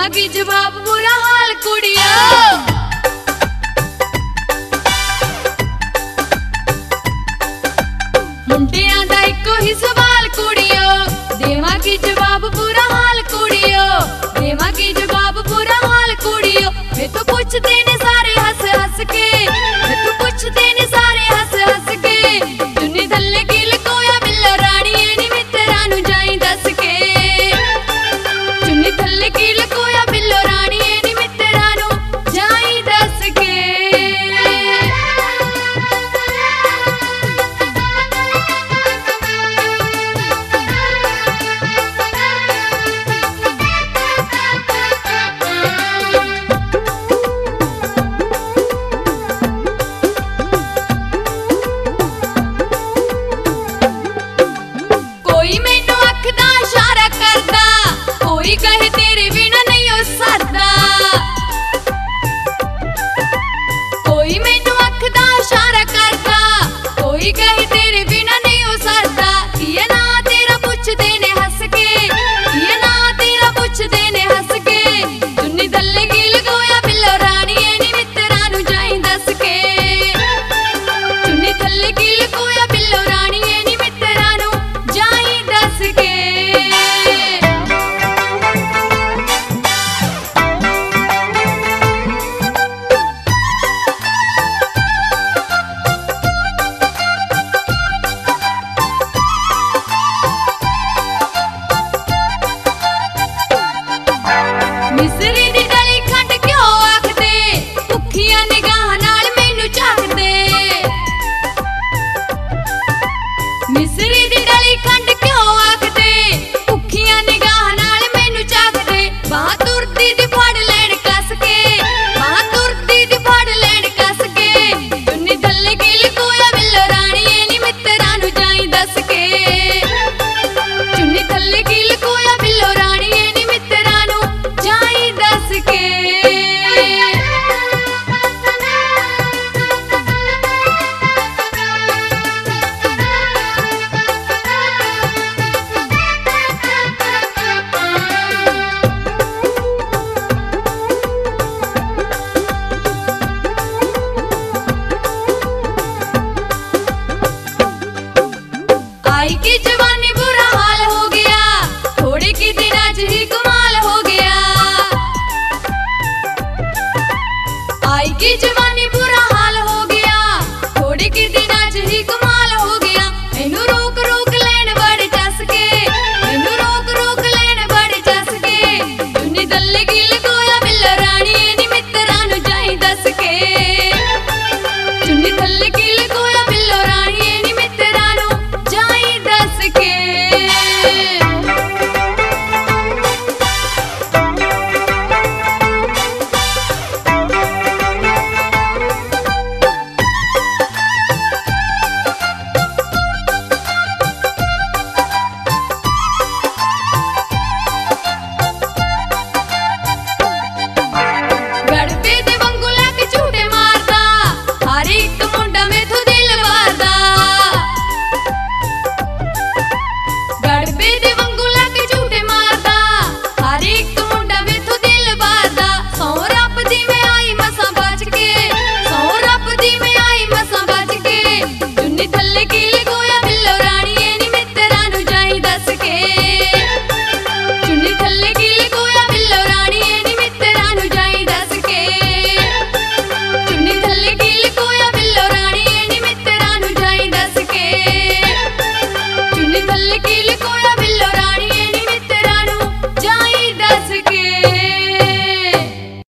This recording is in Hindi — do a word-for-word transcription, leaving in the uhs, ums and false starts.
देवा की जवाब बुरा हाल कुड़ियो। मुंडियां दा इको ही सवाल कुड़ियो, देवा की जवाब बुरा हाल कुड़ियो, देवा की जवाब बुरा हाल कुड़ियो। मैं तो पूछते ने सारे हंस हंस के, मैं तो पूछते ने सारे हंस हंस के, चुन्नी थल्ले की लकोया बिल्लो रानी नी मित्रा नु जाई दस के, चुन्नी थल्ले की लकोया बिल्लो रानी नी मित्रा नु जाई दस के। कोई मैनू अख दा इशारा करदा, कोई कहे तेरे बिना नहीं हो सरदा, कोई मैनू अख दा इशारा करदा, कोई कहे तेरे बिना नहीं हो सरदा। ये ना तेरा पुछदे ने हंस के, ये ना तेरा पुछदे ने हंस के, चुन्नी थल्ले की लकोया बिल्लो रानी नी मित्रा नु जाई दस के, चुन्नी थल्ले की लकोया बिल्लो रानी नी मित्रा नु जाई दस के। मिसरी दी डली खंड क्यों आखदे, भुखियां निगाह नाल मैनू झाकदे, मिसरी दी डली खंड क्यों आखदे, भुखियां निगाह नाल मैनू झाकदे। बाह तुरदी दी फड़ लैण कस के, बाह तुरदी दी फड़ लैण कस के, चुन्नी थल्ले की लकोया बिल्लो रानी नी मित्रा नु जाई दस के, चुन्नी थल्ले की लकोया बिल्लो रानी नी मित्रा नु जाई दस के। आई की जवाब